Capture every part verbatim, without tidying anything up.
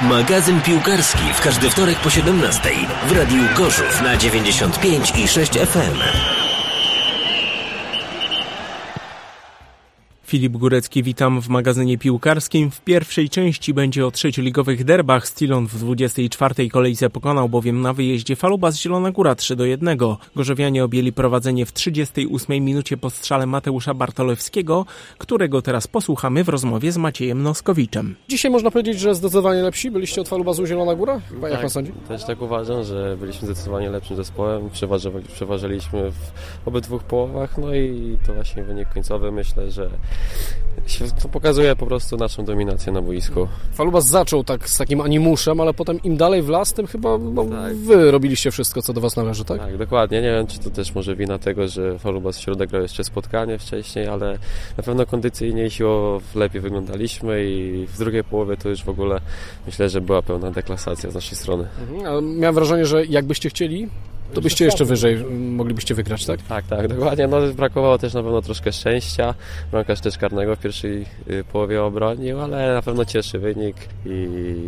Magazyn piłkarski w każdy wtorek po siedemnastej w Radiu Gorzów na dziewięćdziesiąt pięć i sześć F M. Filip Górecki, witam w magazynie piłkarskim. W pierwszej części będzie o trzecioligowych derbach. Stilon w dwudziestej czwartej kolejce pokonał bowiem na wyjeździe Falubas Zielona Góra trzy do jednego. Gorzowianie objęli prowadzenie w trzydziestej ósmej minucie po strzale Mateusza Bartolewskiego, którego teraz posłuchamy w rozmowie z Maciejem Noskowiczem. Dzisiaj można powiedzieć, że zdecydowanie lepsi byliście od Falubasu Zielona Góra? Chyba jak tak, pan sądzi? Też tak uważam, że byliśmy zdecydowanie lepszym zespołem. Przeważyli, przeważyliśmy w obydwu połowach, no i to właśnie wynik końcowy. Myślę, że to pokazuje po prostu naszą dominację na boisku. Falubas zaczął tak z takim animuszem, ale potem im dalej w las, tym chyba no, tak. wy robiliście wszystko, co do was należy, tak? Tak, dokładnie. Nie wiem, czy to też może wina tego, że Falubas w środek grał jeszcze spotkanie wcześniej, ale na pewno kondycyjnie i siłowo lepiej wyglądaliśmy i w drugiej połowie to już w ogóle myślę, że była pełna deklasacja z naszej strony. Mhm, ale miałem wrażenie, że jakbyście chcieli, to byście jeszcze wyżej moglibyście wygrać, tak? Tak, tak, dokładnie. No, brakowało też na pewno troszkę szczęścia. Bramkarz też karnego w pierwszej połowie obronił, ale na pewno cieszy wynik i,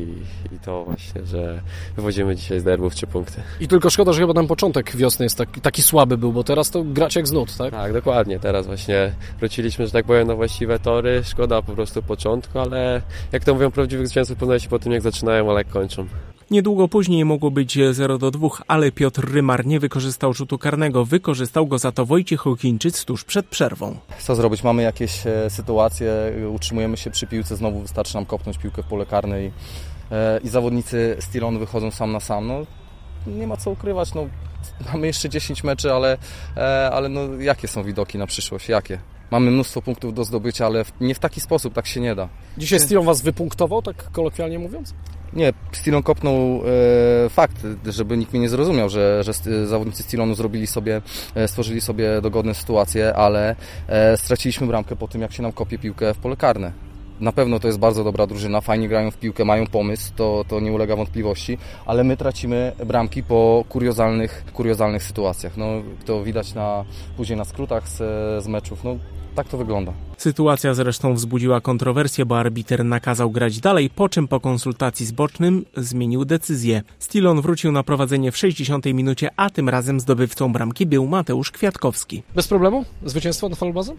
i to właśnie, że wywodzimy dzisiaj z derbów trzy punkty. I tylko szkoda, że chyba ten początek wiosny jest taki, taki słaby był, bo teraz to gracie jak z nut, tak? Tak, dokładnie. Teraz właśnie wróciliśmy, że tak powiem, na właściwe tory. Szkoda po prostu początku, ale jak to mówią, prawdziwych zwycięzców poznaje się po tym, jak zaczynają, ale jak kończą. Niedługo później mogło być zero do dwóch, ale Piotr Rymar nie wykorzystał rzutu karnego. Wykorzystał go za to Wojciech Okińczyc tuż przed przerwą. Co zrobić? Mamy jakieś e, sytuacje, utrzymujemy się przy piłce, znowu wystarczy nam kopnąć piłkę w pole karne i, e, i zawodnicy Stilonu wychodzą sam na sam. No, nie ma co ukrywać, no, mamy jeszcze dziesięć meczy, ale, e, ale no, jakie są widoki na przyszłość? Jakie? Mamy mnóstwo punktów do zdobycia, ale nie w taki sposób, tak się nie da. Dzisiaj Stilon was wypunktował, tak kolokwialnie mówiąc? Nie, Stilon kopnął e, fakt, żeby nikt mnie nie zrozumiał, że, że zawodnicy Stilonu zrobili sobie, e, stworzyli sobie dogodne sytuacje, ale e, straciliśmy bramkę po tym, jak się nam kopie piłkę w pole karne. Na pewno to jest bardzo dobra drużyna, fajnie grają w piłkę, mają pomysł, to, to nie ulega wątpliwości, ale my tracimy bramki po kuriozalnych, kuriozalnych sytuacjach. No, to widać na, później na skrótach z, z meczów. No, tak to wygląda. Sytuacja zresztą wzbudziła kontrowersję, bo arbiter nakazał grać dalej, po czym po konsultacji z bocznym zmienił decyzję. Stilon wrócił na prowadzenie w sześćdziesiątej minucie, a tym razem zdobywcą bramki był Mateusz Kwiatkowski. Bez problemu? Zwycięstwo nad Falubasem?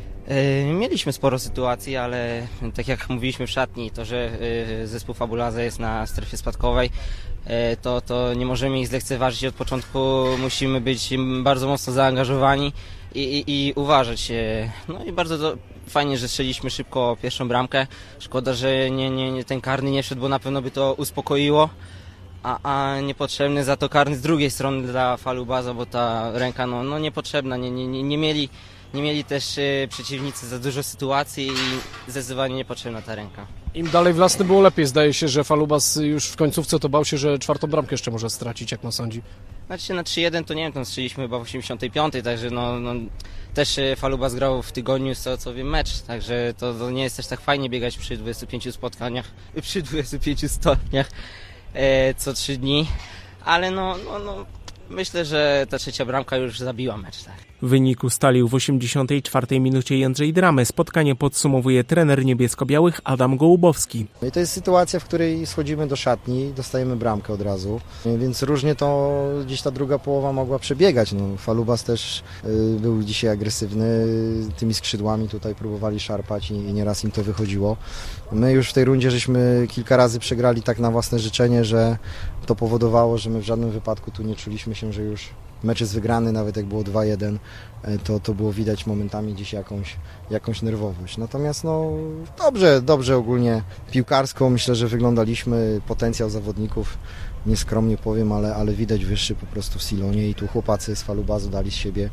Mieliśmy sporo sytuacji, ale tak jak mówiliśmy w szatni, to, że zespół Fabulaza jest na strefie spadkowej, to, to nie możemy ich zlekceważyć od początku, musimy być bardzo mocno zaangażowani i, i, i uważać. No i bardzo do, fajnie, że strzeliśmy szybko pierwszą bramkę. Szkoda, że nie, nie, nie, ten karny nie wszedł, bo na pewno by to uspokoiło. A, a niepotrzebny za to karny z drugiej strony dla Falubaza, bo ta ręka no, no niepotrzebna, nie, nie, nie, nie mieli Nie mieli też y, przeciwnicy za dużo sytuacji i zdecydowanie niepotrzebna ta ręka. Im dalej w las, tym było lepiej. Zdaje się, że Falubas już w końcówce to bał się, że czwartą bramkę jeszcze może stracić, jak pan sądzi. Znaczy na trzy jeden to nie wiem, tam strzeliśmy chyba w osiemdziesiątej piątej, także no, no też Falubas grał w tygodniu co, co wiem mecz, także to, to nie jest też tak fajnie biegać przy dwudziestu pięciu spotkaniach, przy dwudziestu pięciu stopniach e, co trzy dni, ale no, no, no myślę, że ta trzecia bramka już zabiła mecz, tak. Wynik ustalił w osiemdziesiątej czwartej minucie Jędrzej Dramę. Spotkanie podsumowuje trener niebiesko-białych Adam Gołubowski. I to jest sytuacja, w której schodzimy do szatni i dostajemy bramkę od razu, więc różnie to gdzieś ta druga połowa mogła przebiegać. No, Falubas też y, był dzisiaj agresywny, tymi skrzydłami tutaj próbowali szarpać i, i nieraz im to wychodziło. My już w tej rundzie żeśmy kilka razy przegrali tak na własne życzenie, że to powodowało, że my w żadnym wypadku tu nie czuliśmy się, że już mecz jest wygrany, nawet jak było dwa jeden, to, to było widać momentami gdzieś jakąś, jakąś nerwowość. Natomiast no dobrze, dobrze ogólnie piłkarsko myślę, że wyglądaliśmy, potencjał zawodników, nieskromnie powiem, ale, ale widać wyższy po prostu w Stilonie i tu chłopacy z Falubazu dali z siebie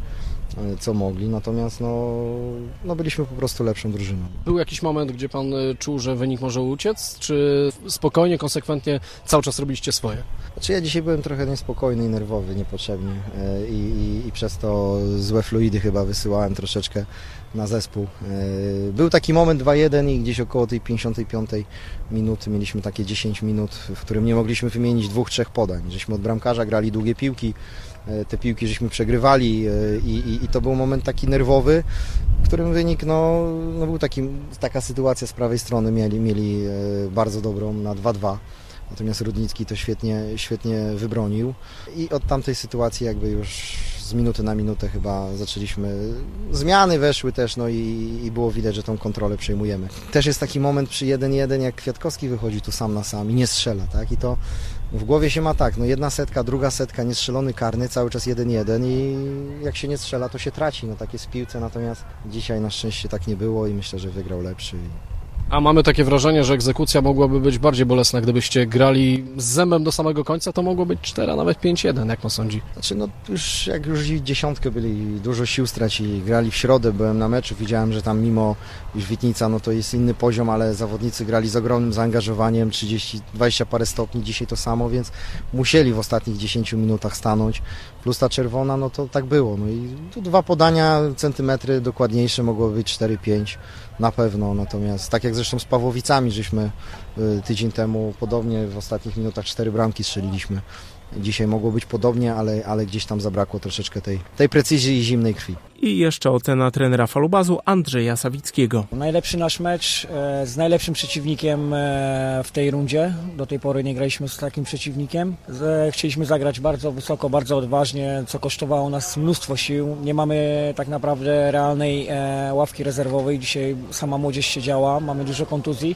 co mogli, natomiast no, no byliśmy po prostu lepszą drużyną. Był jakiś moment, gdzie pan czuł, że wynik może uciec, czy spokojnie, konsekwentnie cały czas robiliście swoje? Znaczy ja dzisiaj byłem trochę niespokojny i nerwowy niepotrzebnie i, i, i przez to złe fluidy chyba wysyłałem troszeczkę na zespół. Był taki moment dwa jeden i gdzieś około tej pięćdziesiątej piątej minuty mieliśmy takie dziesięć minut, w którym nie mogliśmy wymienić dwóch, trzech podań. Żeśmy od bramkarza grali długie piłki, te piłki żeśmy przegrywali i, i, i to był moment taki nerwowy, w którym wynik no, no był taki, taka sytuacja z prawej strony, mieli, mieli bardzo dobrą na dwa dwa. natomiast Rudnicki to świetnie, świetnie wybronił i od tamtej sytuacji jakby już z minuty na minutę chyba zaczęliśmy, zmiany weszły też, no i, i było widać, że tą kontrolę przejmujemy. Też jest taki moment przy jeden jeden, jak Kwiatkowski wychodzi tu sam na sam i nie strzela, tak? I to w głowie się ma tak, no jedna setka, druga setka, niestrzelony karny, cały czas jeden jeden i jak się nie strzela, to się traci, no tak jest w piłce, natomiast dzisiaj na szczęście tak nie było i myślę, że wygrał lepszy. A mamy takie wrażenie, że egzekucja mogłaby być bardziej bolesna. Gdybyście grali z zębem do samego końca, to mogło być cztery, a nawet pięć jeden, jak pan sądzi? Znaczy, no już jak już dziesiątkę byli, dużo sił stracili, grali w środę, byłem na meczu, widziałem, że tam mimo już Witnica, no to jest inny poziom, ale zawodnicy grali z ogromnym zaangażowaniem, trzydzieści, dwadzieścia parę stopni, dzisiaj to samo, więc musieli w ostatnich dziesięciu minutach stanąć, plus ta czerwona, no to tak było. No i tu dwa podania, centymetry dokładniejsze, mogło być cztery pięć. Na pewno, natomiast tak jak zresztą z Pawłowicami, żeśmy tydzień temu podobnie w ostatnich minutach cztery bramki strzeliliśmy. Dzisiaj mogło być podobnie, ale, ale gdzieś tam zabrakło troszeczkę tej, tej precyzji i zimnej krwi. I jeszcze ocena trenera Falubazu Andrzeja Sawickiego. Najlepszy nasz mecz e, z najlepszym przeciwnikiem e, w tej rundzie. Do tej pory nie graliśmy z takim przeciwnikiem. Z, chcieliśmy zagrać bardzo wysoko, bardzo odważnie, co kosztowało nas mnóstwo sił. Nie mamy tak naprawdę realnej e, ławki rezerwowej. Dzisiaj sama młodzież siedziała, mamy dużo kontuzji.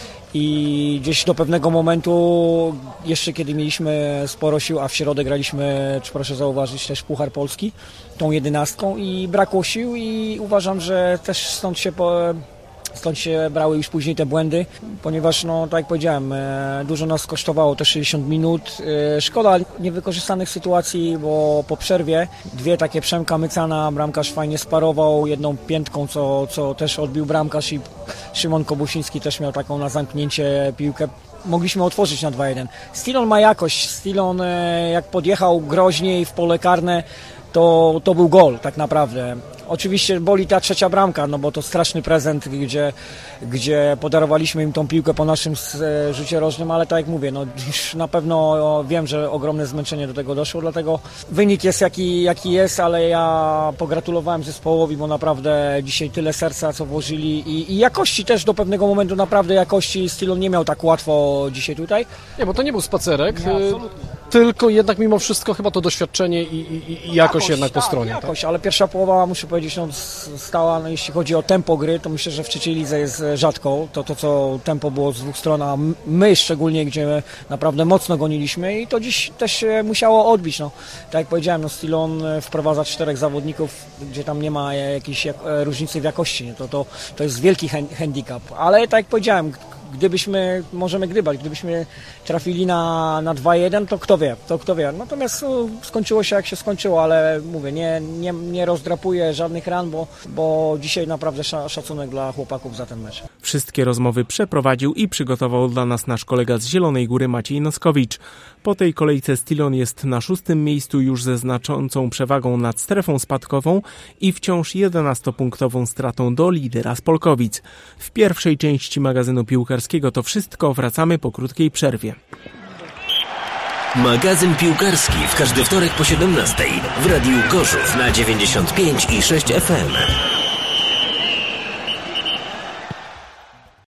I gdzieś do pewnego momentu, jeszcze kiedy mieliśmy sporo sił, a w środę graliśmy, czy proszę zauważyć, też Puchar Polski, tą jedenastką i brakło sił i uważam, że też stąd się, po, stąd się brały już później te błędy, ponieważ, no tak jak powiedziałem, dużo nas kosztowało te sześćdziesiąt minut. Szkoda niewykorzystanych sytuacji, bo po przerwie dwie takie Przemka Mycana, bramkarz fajnie sparował, jedną piętką, co, co też odbił bramkarz i Szymon Kobusiński też miał taką na zamknięcie piłkę. Mogliśmy otworzyć na dwa jeden. Stillon ma jakość. Stillon jak podjechał groźniej w pole karne, to, to był gol tak naprawdę. Oczywiście boli ta trzecia bramka, no bo to straszny prezent, gdzie, gdzie podarowaliśmy im tą piłkę po naszym rzucie rożnym, ale tak jak mówię, no już na pewno wiem, że ogromne zmęczenie do tego doszło, dlatego wynik jest jaki, jaki jest, ale ja pogratulowałem zespołowi, bo naprawdę dzisiaj tyle serca, co włożyli i, i jakości też do pewnego momentu, naprawdę jakości Stillon nie miał tak łatwo dzisiaj tutaj. Nie, bo to nie był spacerek, Nie, absolutnie. Tylko jednak mimo wszystko chyba to doświadczenie i, i, i jakość, jakość jednak po tak, stronie. Jakość, tak? Ale pierwsza połowa, muszę powiedzieć, no, stała, no, jeśli chodzi o tempo gry, to myślę, że w trzeciej lidze jest rzadko. To, to co tempo było z dwóch stron, a my szczególnie, gdzie naprawdę mocno goniliśmy i to dziś też się musiało odbić. No. Tak jak powiedziałem, no, Stillon wprowadza czterech zawodników, gdzie tam nie ma jakiejś jak, różnicy w jakości. To, to, to jest wielki handicap, ale tak jak powiedziałem, gdybyśmy, możemy gdybać, gdybyśmy trafili na, na dwa jeden, to kto wie, to kto wie. Natomiast no, skończyło się jak się skończyło, ale mówię, nie, nie, nie rozdrapuję żadnych ran, bo, bo dzisiaj naprawdę szacunek dla chłopaków za ten mecz. Wszystkie rozmowy przeprowadził i przygotował dla nas nasz kolega z Zielonej Góry Maciej Noskowicz. Po tej kolejce Stillon jest na szóstym miejscu już ze znaczącą przewagą nad strefą spadkową i wciąż jedenastopunktową stratą do lidera z Polkowic. W pierwszej części magazynu piłkarskiego to wszystko, wracamy po krótkiej przerwie. Magazyn piłkarski w każdy wtorek po siedemnastej w Radiu Gorzów na dziewięćdziesiąt pięć i sześć F M.